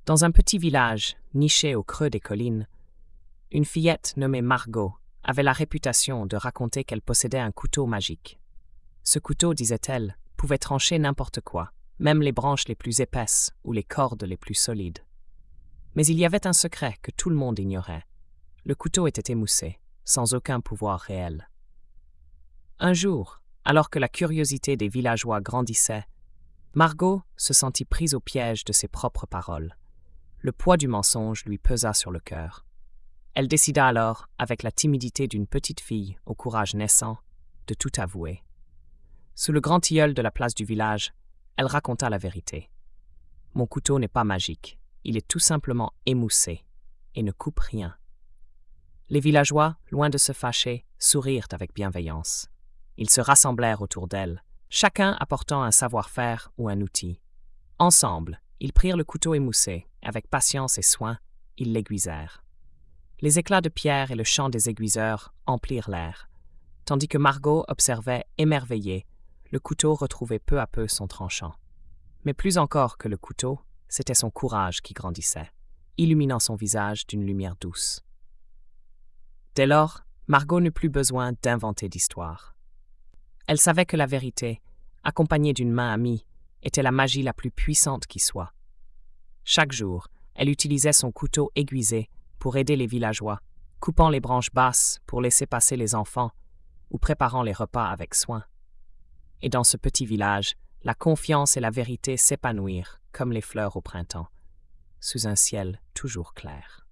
Dans un petit village, niché au creux des collines, une fillette nommée Margot avait la réputation de raconter qu'elle possédait un couteau magique. Ce couteau, disait-elle, pouvait trancher n'importe quoi, même les branches les plus épaisses ou les cordes les plus solides. Mais il y avait un secret que tout le monde ignorait. Le couteau était émoussé, sans aucun pouvoir réel. Un jour, alors que la curiosité des villageois grandissait, Margot se sentit prise au piège de ses propres paroles. Le poids du mensonge lui pesa sur le cœur. Elle décida alors, avec la timidité d'une petite fille au courage naissant, de tout avouer. Sous le grand tilleul de la place du village, elle raconta la vérité. « Mon couteau n'est pas magique, il est tout simplement émoussé et ne coupe rien. » Les villageois, loin de se fâcher, sourirent avec bienveillance. Ils se rassemblèrent autour d'elle, chacun apportant un savoir-faire ou un outil. Ensemble, ils prirent le couteau émoussé, avec patience et soin, ils l'aiguisèrent. Les éclats de pierre et le chant des aiguiseurs emplirent l'air, tandis que Margot observait, émerveillée, le couteau retrouver peu à peu son tranchant. Mais plus encore que le couteau, c'était son courage qui grandissait, illuminant son visage d'une lumière douce. Dès lors, Margot n'eut plus besoin d'inventer d'histoire. Elle savait que la vérité, accompagnée d'une main amie, était la magie la plus puissante qui soit. Chaque jour, elle utilisait son couteau aiguisé pour aider les villageois, coupant les branches basses pour laisser passer les enfants ou préparant les repas avec soin. Et dans ce petit village, la confiance et la vérité s'épanouirent comme les fleurs au printemps, sous un ciel toujours clair.